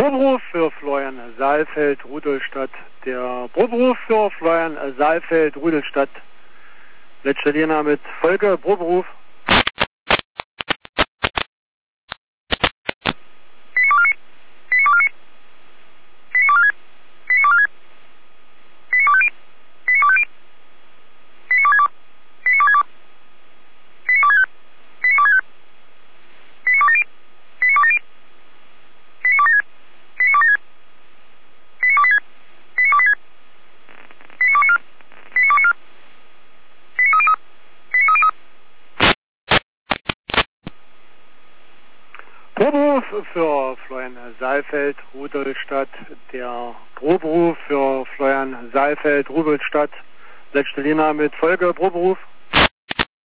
Proberuf für Florian Saalfeld, Rudolstadt. Der Proberuf für Florian Saalfeld, Rudolstadt. Letzter Linie mit Folge Proberuf. Proberuf für Florian Saalfeld, Rudolstadt. Der Proberuf für Florian Saalfeld, Rudolstadt. Letzte Linie mit Folge Proberuf.